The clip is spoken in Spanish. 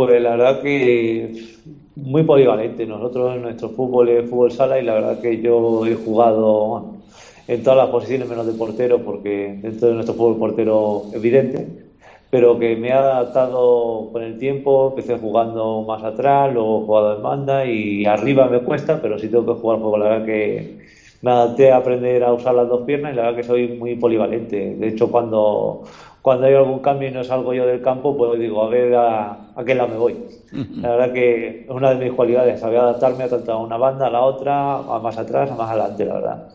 Pues la verdad que muy polivalente. Nosotros en nuestro fútbol es fútbol sala y la verdad que yo he jugado en todas las posiciones menos de portero porque dentro de nuestro fútbol portero evidente, pero que me he adaptado con el tiempo, empecé jugando más atrás, luego he jugado en banda y arriba me cuesta, pero si tengo que jugar juego, la verdad que me adapté a aprender a usar las dos piernas y la verdad que soy muy polivalente. De hecho, cuando hay algún cambio y no salgo yo del campo, pues digo, a ver a qué lado me voy. La verdad que es una de mis cualidades, saber adaptarme a tanto a una banda, a la otra, a más atrás, a más adelante, la verdad.